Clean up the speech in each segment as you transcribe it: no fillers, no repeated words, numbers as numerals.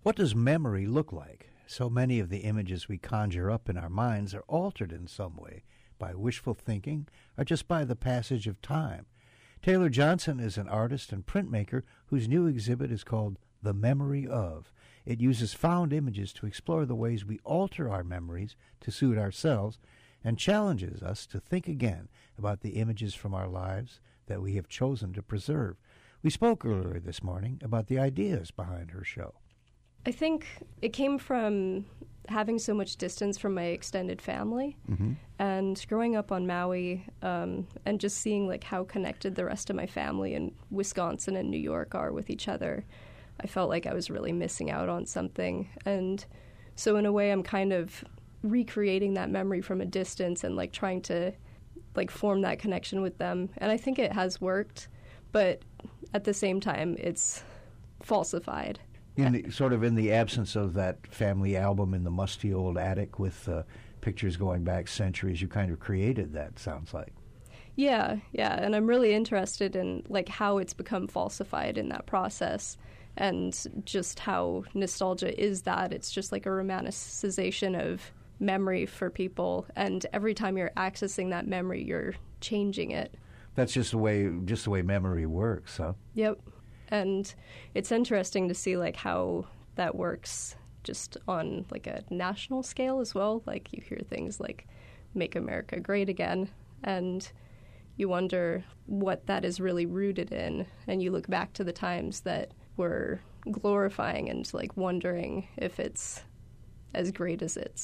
What does memory look like? So many of the images we conjure up in our minds are altered in some way by wishful thinking or just by the passage of time. Taylor Johnson is an artist and printmaker whose new exhibit is called The Memory Of. It uses found images to explore the ways we alter our memories to suit ourselves and challenges us to think again about the images from our lives that we have chosen to preserve. We spoke earlier this morning about the ideas behind her show. I think it came from having so much distance from my extended family and growing up on Maui and just seeing like how connected the rest of my family in Wisconsin and New York are with each other. I felt like I was really missing out on something. And so in a way, I'm kind of recreating that memory from a distance and like trying to like form that connection with them. And I think it has worked, but at the same time, it's falsified. In the absence of that family album in the musty old attic with pictures going back centuries, you kind of created that, sounds like. Yeah, and I'm really interested in like how it's become falsified in that process and just how nostalgia is that. It's just like a romanticization of memory for people, and every time you're accessing that memory, you're changing it. That's just the way memory works, huh? Yep. And it's interesting to see like how that works just on like a national scale as well. Like you hear things like Make America Great Again, and you wonder what that is really rooted in. And you look back to the times that we're glorifying and like wondering if it's as great as it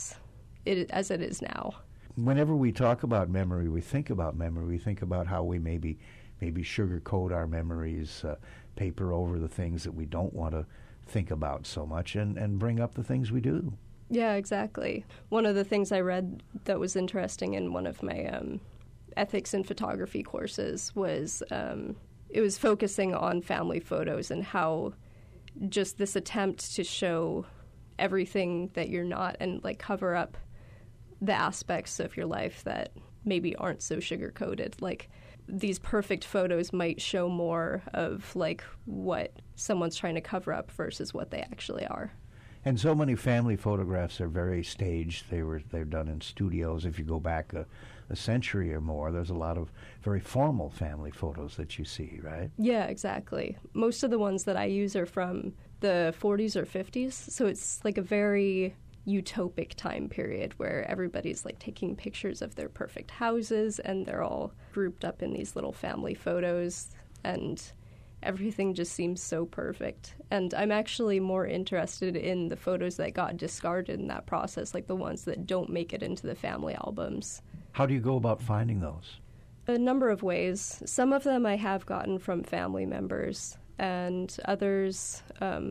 is now. Whenever we talk about memory, we think about how we maybe sugarcoat our memories, paper over the things that we don't want to think about so much, and bring up the things we do. Yeah, exactly. One of the things I read that was interesting in one of my ethics in photography courses was it was focusing on family photos and how just this attempt to show everything that you're not and like cover up the aspects of your life that maybe aren't so sugar-coated. Like these perfect photos might show more of like what someone's trying to cover up versus what they actually are. And so many family photographs are very staged. They're done in studios. If you go back a century or more, there's a lot of very formal family photos that you see, right? Yeah, exactly. Most of the ones that I use are from the 40s or 50s, so it's like a very utopic time period where everybody's like taking pictures of their perfect houses and they're all grouped up in these little family photos and everything just seems so perfect. And I'm actually more interested in the photos that got discarded in that process, like the ones that don't make it into the family albums. How do you go about finding those? A number of ways. Some of them I have gotten from family members, and others,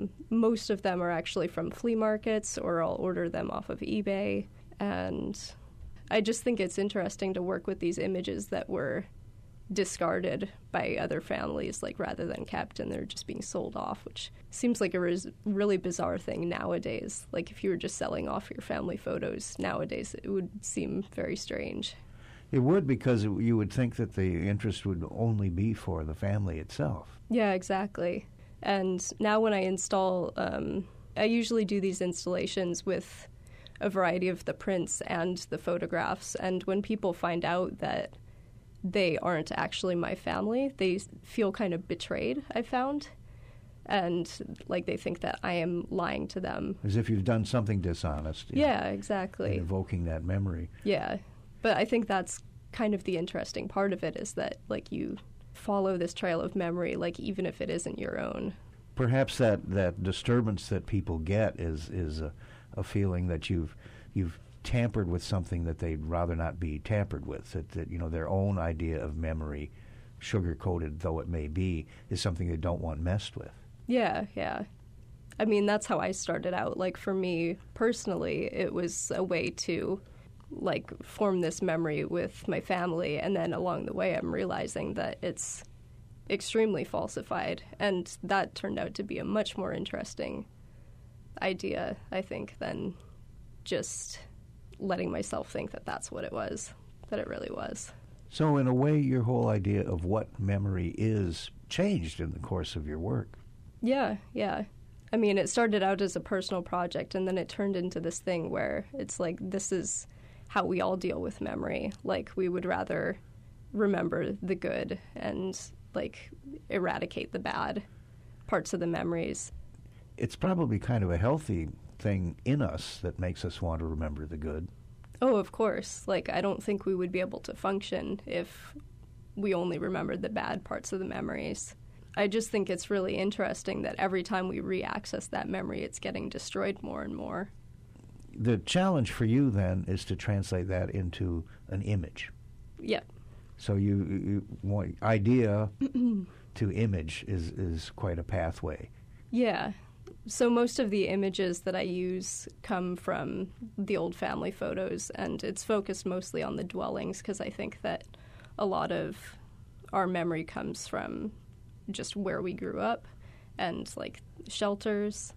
most of them are actually from flea markets, or I'll order them off of eBay. And I just think it's interesting to work with these images that were discarded by other families, like rather than kept, and they're just being sold off, which seems like a really bizarre thing nowadays. Like if you were just selling off your family photos nowadays, it would seem very strange. It would, because you would think that the interest would only be for the family itself. Yeah, exactly. And now when I install, I usually do these installations with a variety of the prints and the photographs, and when people find out that they aren't actually my family, they feel kind of betrayed, I found. And like they think that I am lying to them. As if you've done something dishonest. Yeah, exactly. Evoking that memory. Yeah. But I think that's kind of the interesting part of it, is that like you follow this trail of memory, like even if it isn't your own. Perhaps that disturbance that people get is a feeling that you've tampered with something that they'd rather not be tampered with. That you know, their own idea of memory, sugar-coated though it may be, is something they don't want messed with. Yeah. I mean, that's how I started out. Like for me personally, it was a way to like form this memory with my family, and then along the way I'm realizing that it's extremely falsified, and that turned out to be a much more interesting idea, I think, than just letting myself think that that's what it was, that it really was. So in a way, your whole idea of what memory is changed in the course of your work. Yeah. I mean, it started out as a personal project, and then it turned into this thing where it's like, this is how we all deal with memory. Like, we would rather remember the good and, like, eradicate the bad parts of the memories. It's probably kind of a healthy thing in us that makes us want to remember the good. Oh, of course. Like, I don't think we would be able to function if we only remembered the bad parts of the memories. I just think it's really interesting that every time we re-access that memory, it's getting destroyed more and more. The challenge for you, then, is to translate that into an image. Yep. So you want idea to image is quite a pathway. Yeah. So most of the images that I use come from the old family photos, and it's focused mostly on the dwellings because I think that a lot of our memory comes from just where we grew up and, like, shelters.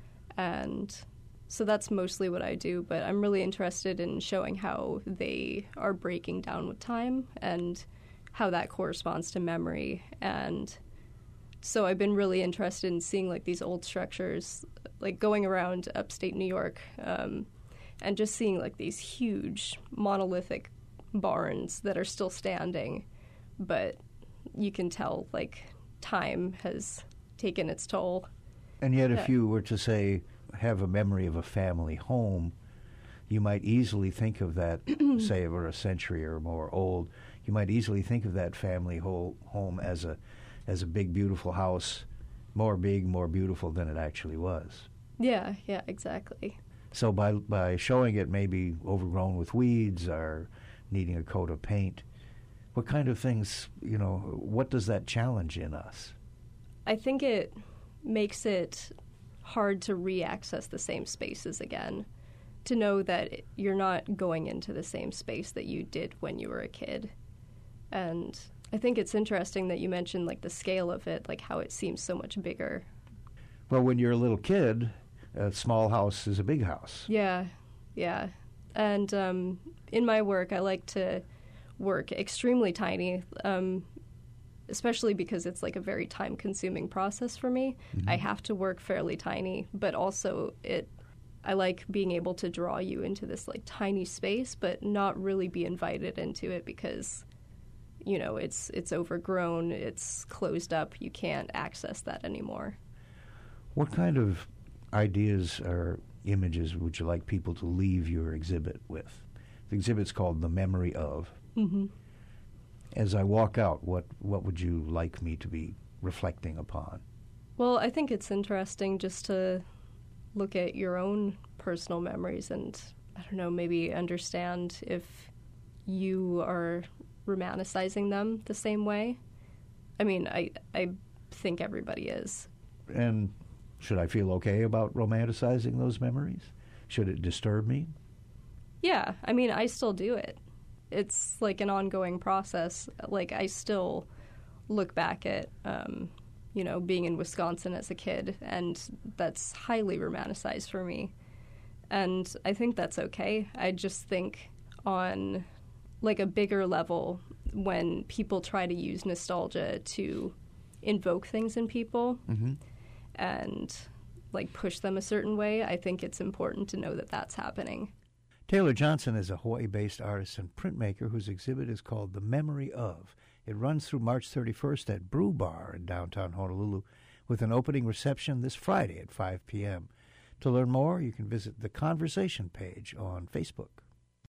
And so that's mostly what I do, but I'm really interested in showing how they are breaking down with time and how that corresponds to memory. And so I've been really interested in seeing, like, these old structures, like going around upstate New York, and just seeing, like, these huge monolithic barns that are still standing, but you can tell, like, time has taken its toll. And yet if you were to say, have a memory of a family home, you might easily think of that, say, over a century or more old, you might easily think of that family home as a big, beautiful house, more big, more beautiful than it actually was. Yeah, exactly. So by showing it maybe overgrown with weeds or needing a coat of paint, what kind of things, what does that challenge in us? I think it makes it hard to re-access the same spaces again, to know that you're not going into the same space that you did when you were a kid. And I think it's interesting that you mentioned, like, the scale of it, like how it seems so much bigger. Well, when you're a little kid, a small house is a big house. Yeah. And in my work, I like to work extremely tiny, especially because it's, like, a very time-consuming process for me. Mm-hmm. I have to work fairly tiny, but also I like being able to draw you into this, like, tiny space, but not really be invited into it because, it's overgrown, it's closed up, you can't access that anymore. What kind of ideas or images would you like people to leave your exhibit with? The exhibit's called The Memory Of. Mm-hmm. As I walk out, what would you like me to be reflecting upon? Well, I think it's interesting just to look at your own personal memories and, I don't know, maybe understand if you are romanticizing them the same way. I mean, I think everybody is. And should I feel okay about romanticizing those memories? Should it disturb me? Yeah, I mean, I still do it. It's like an ongoing process. Like, I still look back at, being in Wisconsin as a kid, and that's highly romanticized for me. And I think that's okay. I just think on, like, a bigger level, when people try to use nostalgia to invoke things in people mm-hmm. and, like, push them a certain way, I think it's important to know that that's happening. Taylor Johnson is a Hawaii-based artist and printmaker whose exhibit is called The Memory Of. It runs through March 31st at Brew Bar in downtown Honolulu with an opening reception this Friday at 5 p.m. To learn more, you can visit the Conversation page on Facebook.